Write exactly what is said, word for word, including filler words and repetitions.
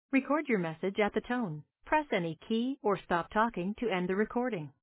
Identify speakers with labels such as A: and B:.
A: Record your message at the tone. Press any key or stop talking to end the recording.